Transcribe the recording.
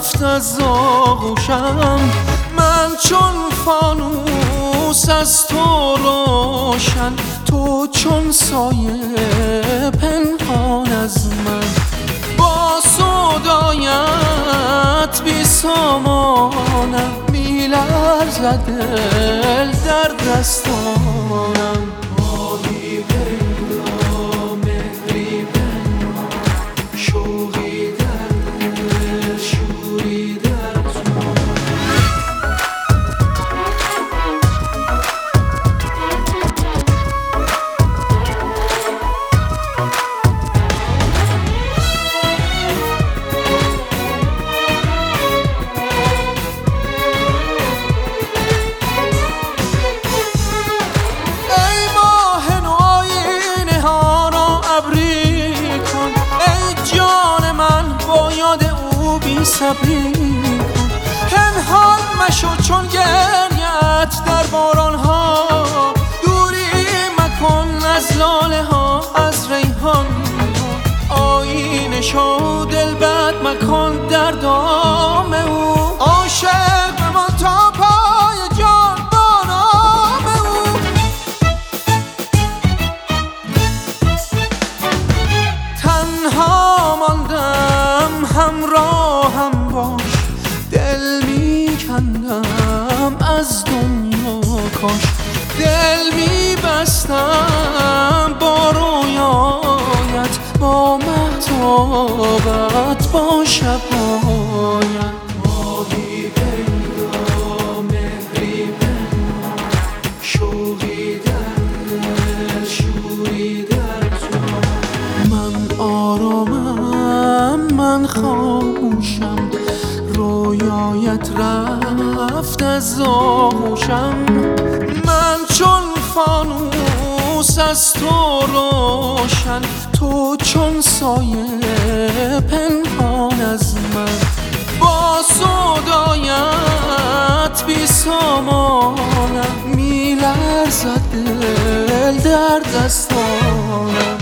رفت از آغوشم. من چون فانوس از تو روشن، تو چون سایه پنهان از من. با سودایت بی سامانم، می‌لرزد دل در دستانم. ماهی پنهان مهری پنهان، شوقی در دل شوری در تو. صبری کن، پنهان مشو چون گریت در باران ها. دوری مکن از لاله ها، از ریحان ها. آینه شو دل بد مکن در دام او. عاشق بمان تا پای جان با نام او. تنها ماندم همراهم باش، دل میکندم از دنیا کاش. دل میبستم با رویایت، با مهتابت، با شبهایت. ماهی پیدا مهری پنهان، شوقی در دل شوری در تو. من آرامم، من خاموشم، رویایت رفت از آغوشم. من چون فانوس از تو روشن، تو چون سایه پنهان از من. با سودایت بی سامانم، می‌لرزد دل در دستانم.